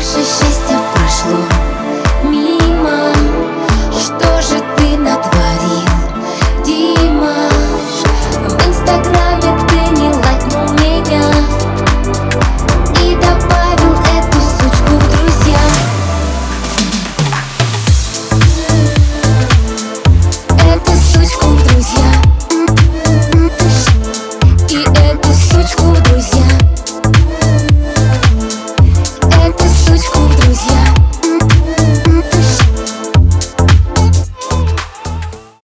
Наше счастье прошло мимо. Что же ты натворил, Дима? В Инстаграме